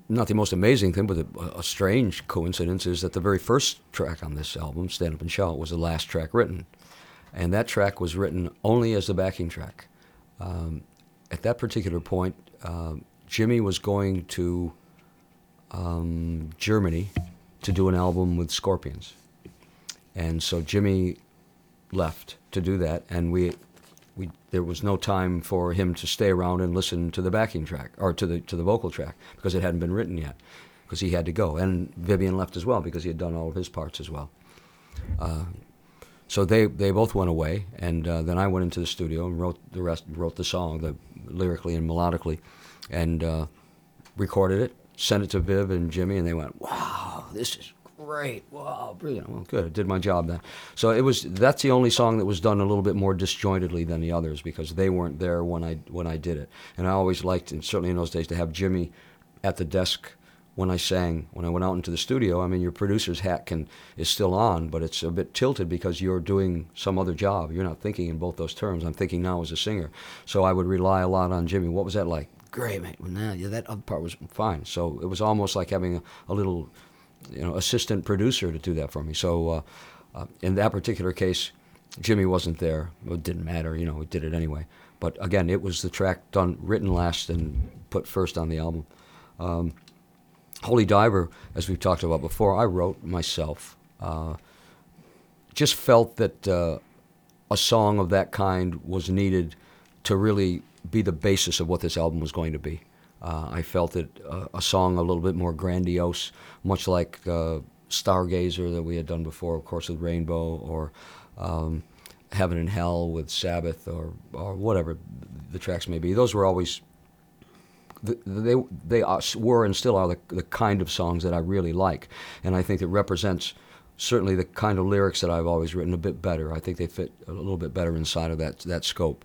not the most amazing thing, but a strange coincidence is that the very first track on this album, Stand Up and Shout, was the last track written. And that track was written only as the backing track. At that particular point, Jimmy was going to Germany to do an album with Scorpions. And so Jimmy left to do that, and there was no time for him to stay around and listen to the backing track, or to the vocal track, because it hadn't been written yet, because he had to go. And Vivian left as well, because he had done all of his parts as well. So they both went away, and then I went into the studio and wrote the song, lyrically and melodically, and recorded it, sent it to Viv and Jimmy, and they went, "Wow, this is great! Wow, brilliant!" Well, good, I did my job then. So that's the only song that was done a little bit more disjointedly than the others, because they weren't there when I did it. And I always liked, and certainly in those days, to have Jimmy at the desk when I sang. When I went out into the studio, I mean, your producer's hat is still on, but it's a bit tilted because you're doing some other job. You're not thinking in both those terms. I'm thinking now as a singer. So I would rely a lot on Jimmy. What was that like? Great, mate. Well, yeah, that other part was fine. So it was almost like having a little, assistant producer to do that for me. So in that particular case, Jimmy wasn't there. It didn't matter. We did it anyway. But again, it was the track written last and put first on the album. Holy Diver, as we've talked about before, I wrote myself. Just felt that a song of that kind was needed to really be the basis of what this album was going to be. I felt that a song a little bit more grandiose, much like Stargazer that we had done before, of course, with Rainbow, or Heaven and Hell with Sabbath, or whatever the tracks may be. Those were always... They were and still are the kind of songs that I really like, and I think it represents certainly the kind of lyrics that I've always written a bit better. I think they fit a little bit better inside of that scope.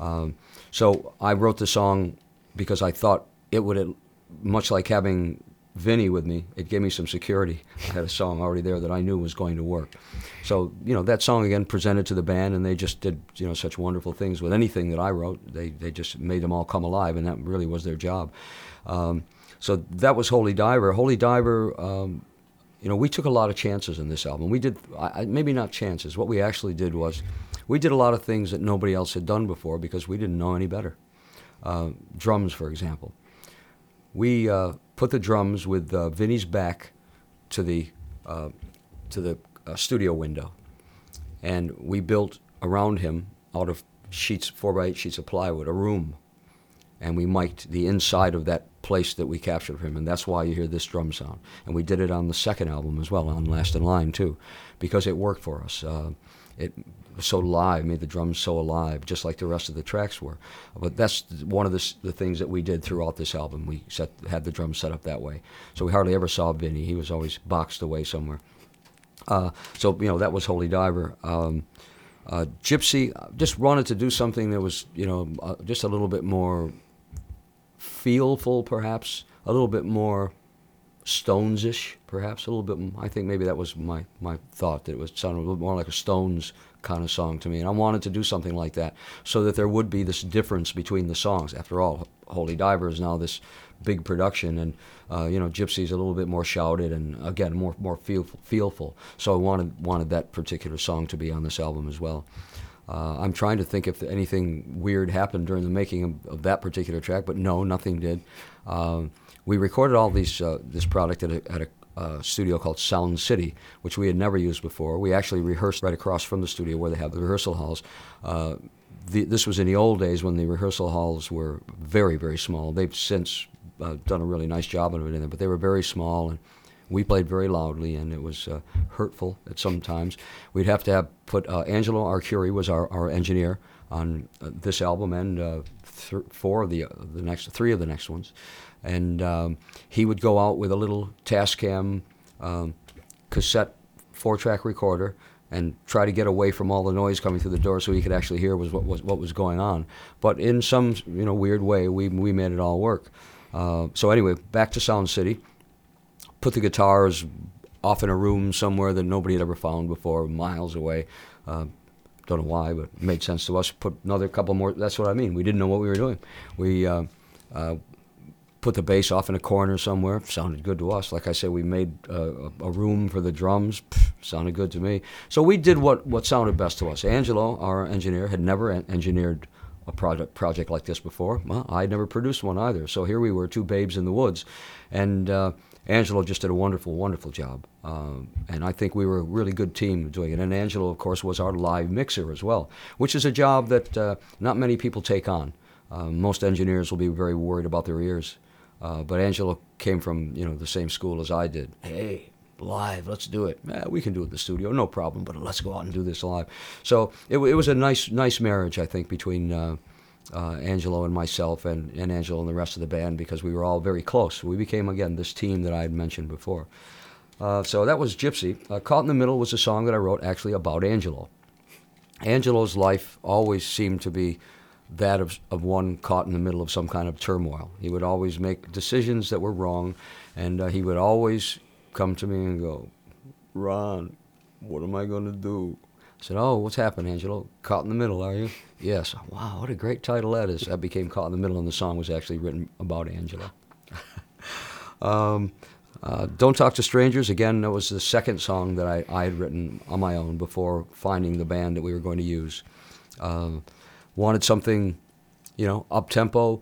So I wrote the song because I thought it would, much like having Vinny with me, it gave me some security. I had a song already there that I knew was going to work. So, that song again presented to the band, and they just did, such wonderful things with anything that I wrote. They just made them all come alive, and that really was their job. So that was Holy Diver. Holy Diver, we took a lot of chances in this album. We did, maybe not chances. What we actually did was, we did a lot of things that nobody else had done before because we didn't know any better. Drums, for example. We put the drums with Vinny's back to the studio window, and we built around him, out of 4x8 sheets of plywood, a room, and we mic'd the inside of that place that we captured of him, and that's why you hear this drum sound. And we did it on the second album as well, on Last in Line too, because it worked for us. It was so live, made the drums so alive, just like the rest of the tracks were. But that's one of the things that we did throughout this album. We had the drums set up that way. So we hardly ever saw Vinny. He was always boxed away somewhere. So that was Holy Diver. Gypsy, just wanted to do something that was, just a little bit more feelful, perhaps, a little bit more Stones-ish, perhaps, a little bit. I think maybe that was my thought, that it was sounded a little more like a Stones kind of song to me, and I wanted to do something like that so that there would be this difference between the songs. After all, Holy Diver is now this big production, and Gypsy's a little bit more shouted and again more feelful. So I wanted that particular song to be on this album as well. I'm trying to think if anything weird happened during the making of that particular track, but no, nothing did. We recorded all this product at a studio called Sound City, which we had never used before. We actually rehearsed right across from the studio where they have the rehearsal halls. This was in the old days when the rehearsal halls were very, very small. They've since done a really nice job of it in there, but they were very small, and we played very loudly, and it was hurtful at some times. We'd have to put Angelo Arcuri was our engineer on this album and three of the next ones. And he would go out with a little Tascam cassette 4-track recorder and try to get away from all the noise coming through the door so he could actually hear what was going on. But in some weird way, we made it all work. So anyway, back to Sound City. Put the guitars off in a room somewhere that nobody had ever found before, miles away. Don't know why, but it made sense to us. Put another couple more. That's what I mean. We didn't know what we were doing. We put the bass off in a corner somewhere. Sounded good to us. Like I said, we made a room for the drums. Sounded good to me. So we did what sounded best to us. Angelo, our engineer, had never engineered a project like this before. Well, I'd never produced one either. So here we were, two babes in the woods. And Angelo just did a wonderful, wonderful job. And I think we were a really good team doing it. And Angelo, of course, was our live mixer as well, which is a job that not many people take on. Most engineers will be very worried about their ears. But Angelo came from, the same school as I did. Hey, live, let's do it. We can do it in the studio, no problem, but let's go out and do this live. So it was a nice marriage, I think, between Angelo and myself and Angelo and the rest of the band, because we were all very close. We became, again, this team that I had mentioned before. So that was Gypsy. Caught in the Middle was a song that I wrote actually about Angelo. Angelo's life always seemed to be that of one caught in the middle of some kind of turmoil. He would always make decisions that were wrong, and he would always come to me and go, "Ron, what am I going to do?" I said, "Oh, what's happened, Angelo? Caught in the Middle, are you?" "Yes." "Wow, what a great title that is." That became Caught in the Middle, and the song was actually written about Angelo. Don't Talk to Strangers, again, that was the second song that I had written on my own before finding the band that we were going to use. Wanted something, up-tempo.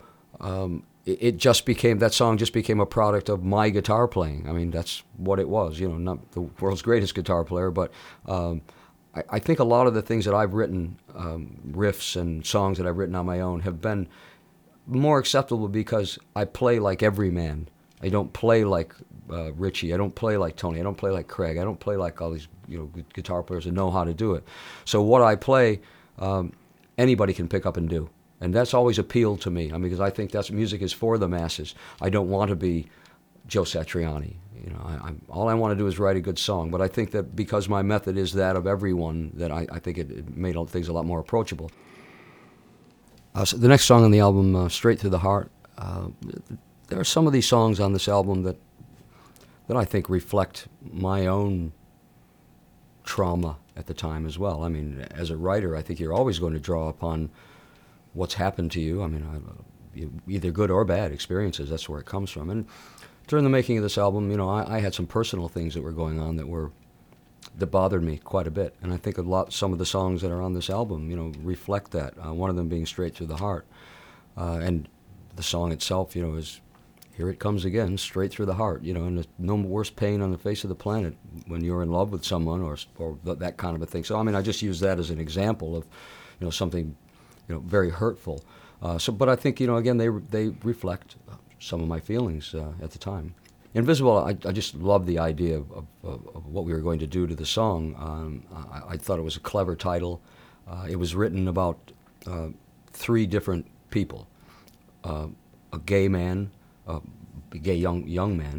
That song just became a product of my guitar playing. I mean, that's what it was, not the world's greatest guitar player, but I think a lot of the things that I've written, riffs and songs that I've written on my own, have been more acceptable because I play like every man. I don't play like Richie. I don't play like Tony. I don't play like Craig. I don't play like all these guitar players that know how to do it. So what I play, anybody can pick up and do. And that's always appealed to me. Because I think that's music is for the masses. I don't want to be Joe Satriani. All I want to do is write a good song. But I think that because my method is that of everyone, that I think it made things a lot more approachable. So the next song on the album, Straight Through the Heart, there are some of these songs on this album that I think reflect my own trauma at the time as well. As a writer, I think you're always going to draw upon what's happened to you. Either good or bad experiences, that's where it comes from. And during the making of this album, I had some personal things that were going on that bothered me quite a bit. And I think some of the songs that are on this album, reflect that. One of them being Straight Through the Heart. And the song itself, is here it comes again, straight through the heart, and there's no worse pain on the face of the planet when you're in love with someone or that kind of a thing. So, I just use that as an example of, something, very hurtful. But I think, again, they reflect some of my feelings at the time. Invisible, I just loved the idea of what we were going to do to the song. I thought it was a clever title. It was written about three different people, a gay man, a gay young man,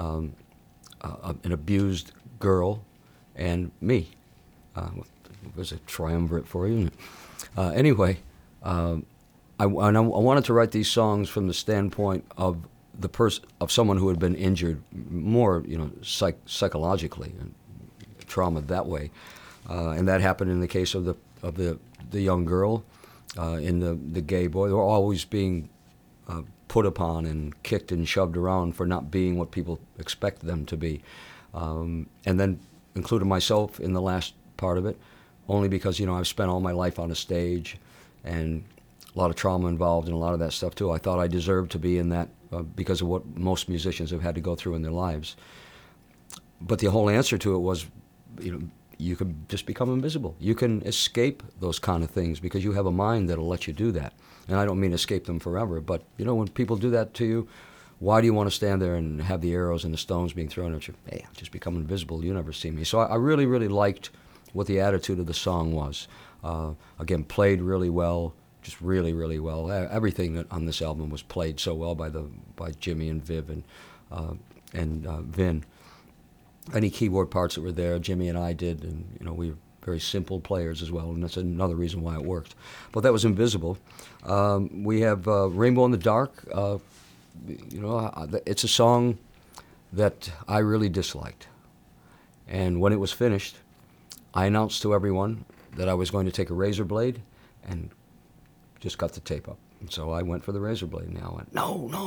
an abused girl, and me. It was a triumvirate for you, isn't it? Anyway, I wanted to write these songs from the standpoint of of someone who had been injured, more psychologically, and trauma that way, and that happened in the case of the young girl, in the gay boy. They were always being put upon and kicked and shoved around for not being what people expect them to be. And then included myself in the last part of it, only because, I've spent all my life on a stage and a lot of trauma involved in a lot of that stuff too. I thought I deserved to be in that because of what most musicians have had to go through in their lives. But the whole answer to it was, you can just become invisible. You can escape those kind of things because you have a mind that'll let you do that. And I don't mean escape them forever, but, when people do that to you, why do you want to stand there and have the arrows and the stones being thrown at you? Hey, I'll just become invisible. You never see me. So I really, really liked what the attitude of the song was. Again, played really well, just really, really well. Everything on this album was played so well by Jimmy and Viv and Vin. Any keyboard parts that were there, Jimmy and I did, and we were very simple players as well, and that's another reason why it worked. But that was Invisible. We have Rainbow in the Dark. It's a song that I really disliked. And when it was finished, I announced to everyone that I was going to take a razor blade and just cut the tape up. And so I went for the razor blade. Now I went, no,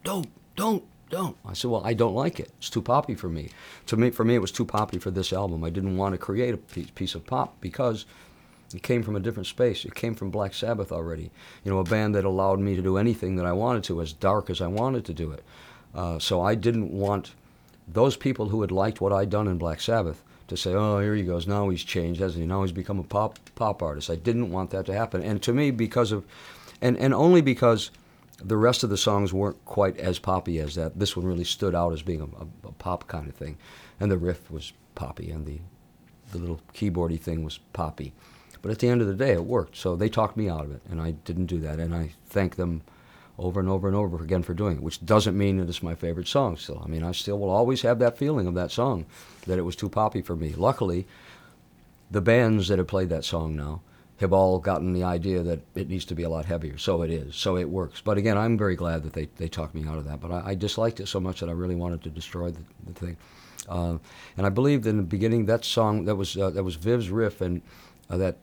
don't. I said, well, I don't like it. It's too poppy for me. For me, it was too poppy for this album. I didn't want to create a piece of pop because it came from a different space. It came from Black Sabbath already. You know, a band that allowed me to do anything that I wanted to, as dark as I wanted to do it. So I didn't want those people who had liked what I'd done in Black Sabbath to say, oh, here he goes, now he's changed, hasn't he? Now he's become a pop artist. I didn't want that to happen. And to me, because of, and only because the rest of the songs weren't quite as poppy as that, this one really stood out as being a pop kind of thing. And the riff was poppy, and the little keyboardy thing was poppy. But at the end of the day, it worked. So they talked me out of it, and I didn't do that. And I thank them over and over and over again for doing it, which doesn't mean that it's my favorite song still. I mean, I still will always have that feeling of that song, that it was too poppy for me. Luckily, the bands that have played that song now have all gotten the idea that it needs to be a lot heavier. So it is. So it works. But again, I'm very glad that they talked me out of that. But I disliked it so much that I really wanted to destroy the thing. And I believed in the beginning that song, that was Viv's riff, and that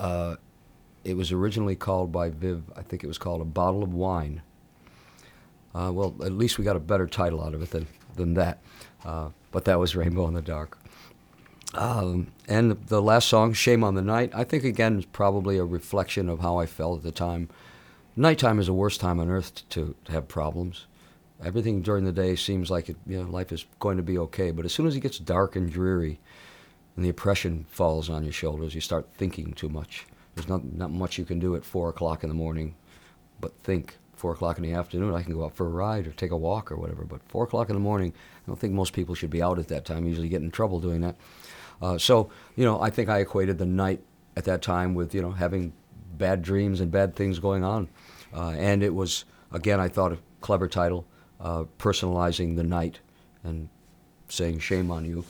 it was originally called by Viv, I think it was called A Bottle of Wine. Well, at least we got a better title out of it than that. But that was Rainbow in the Dark. And the last song, Shame on the Night, I think, again, is probably a reflection of how I felt at the time. Nighttime is the worst time on earth to have problems. Everything during the day seems like life is going to be okay, but as soon as it gets dark and dreary and the oppression falls on your shoulders, you start thinking too much. There's not much you can do at 4 o'clock in the morning but think. 4 o'clock in the afternoon, I can go out for a ride or take a walk or whatever, but 4 o'clock in the morning, I don't think most people should be out at that time. Usually get in trouble doing that. So, I think I equated the night at that time with, having bad dreams and bad things going on. And it was, again, I thought a clever title, personalizing the night and saying shame on you.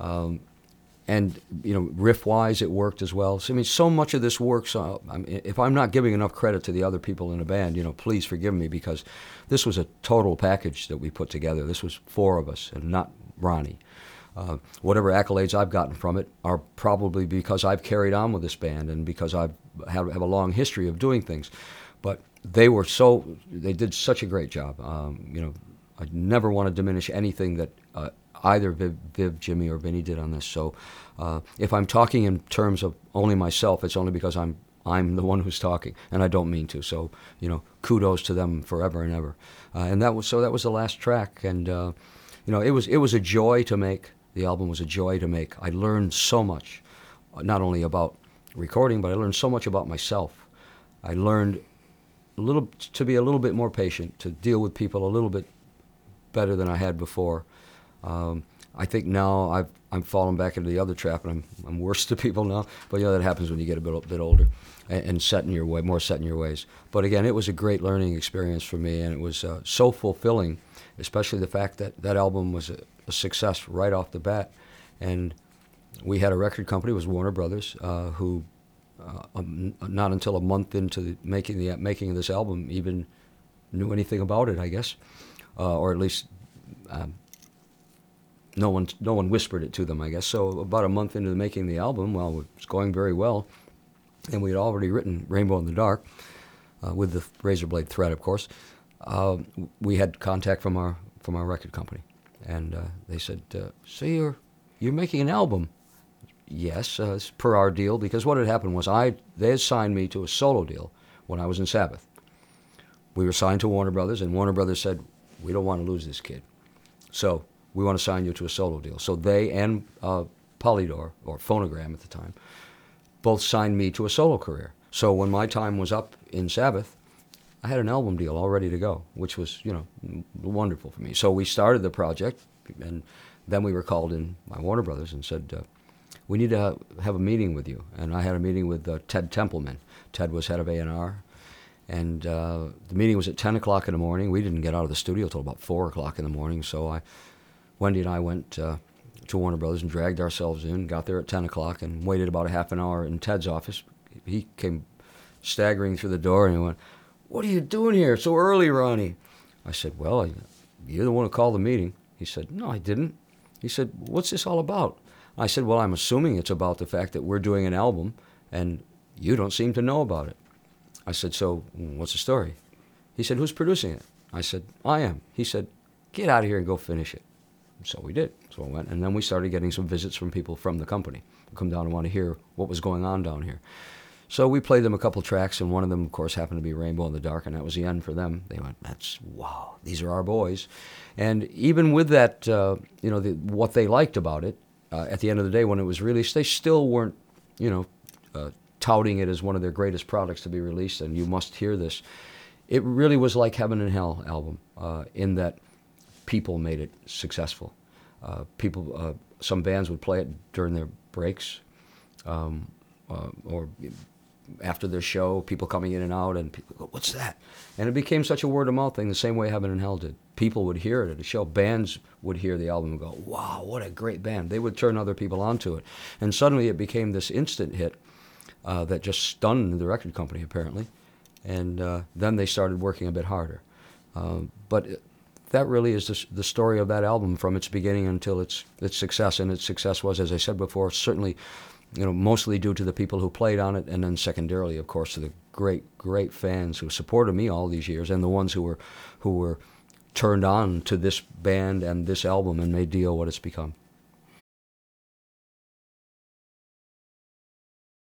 And, riff-wise, it worked as well. So, I mean, so much of this works. If I'm not giving enough credit to the other people in the band, please forgive me, because this was a total package that we put together. This was 4 of us and not Ronnie. Whatever accolades I've gotten from it are probably because I've carried on with this band and because I have a long history of doing things. But they did such a great job. I never want to diminish anything that either Viv, Jimmy, or Vinny did on this. So if I'm talking in terms of only myself, it's only because I'm the one who's talking, and I don't mean to. So, kudos to them forever and ever. And that was the last track, and it was a joy to make. The album was a joy to make. I learned so much, not only about recording, but I learned so much about myself. I learned to be a little bit more patient, to deal with people a little bit better than I had before. I think now I'm falling back into the other trap, and I'm worse to people now. But that happens when you get a bit older and more set in your ways. But again, it was a great learning experience for me, and it was so fulfilling, especially the fact that album was a success right off the bat. And we had a record company, it was Warner Brothers, who not until a month into the making of this album even knew anything about it, I guess, or at least. No one whispered it to them, I guess. So about a month into the making of the album, well, it was going very well, and we had already written Rainbow in the Dark, with the Razorblade thread, of course. We had contact from our record company, and they said, "So you're making an album?" Yes, it's per our deal, because what had happened was they had signed me to a solo deal when I was in Sabbath. We were signed to Warner Brothers, and Warner Brothers said, "We don't want to lose this kid, so we want to sign you to a solo deal." So they and Polydor, or Phonogram at the time, both signed me to a solo career. So when my time was up in Sabbath, I had an album deal all ready to go, which was, wonderful for me. So we started the project, and then we were called in by Warner Brothers and said, "We need to have a meeting with you." And I had a meeting with Ted Templeman. Ted was head of A&R. And the meeting was at 10 o'clock in the morning. We didn't get out of the studio till about 4 o'clock in the morning, so Wendy and I went to Warner Brothers and dragged ourselves in, got there at 10 o'clock, and waited about a half an hour in Ted's office. He came staggering through the door, and he went, "What are you doing here so early, Ronnie?" I said, "Well, you're the one who called the meeting." He said, "No, I didn't." He said, "What's this all about?" I said, "Well, I'm assuming it's about the fact that we're doing an album, and you don't seem to know about it." I said, "So what's the story?" He said, "Who's producing it?" I said, I am. He said, get out of here and go finish it. So we did. So I went, and then we started getting some visits from people from the company who come down and want to hear what was going on down here. So we played them a couple tracks, and one of them, of course, happened to be Rainbow in the Dark, and that was the end for them. They went, "That's wow, these are our boys." And even with that, what they liked about it, at the end of the day, when it was released, they still weren't, touting it as one of their greatest products to be released. And you must hear this. It really was like Heaven and Hell album, in that people made it successful. Some bands would play it during their breaks, or after their show, people coming in and out, and people go, "What's that?" And it became such a word of mouth thing, the same way Heaven and Hell did. People would hear it at a show. Bands would hear the album and go, "Wow, what a great band!" They would turn other people onto it, and suddenly it became this instant hit that just stunned the record company, apparently. And then they started working a bit harder. But that really is the story of that album from its beginning until its success. And its success was, as I said before, certainly, mostly due to the people who played on it, and then secondarily, of course, to the great fans who supported me all these years, and the ones who were turned on to this band and this album and made Dio what it's become.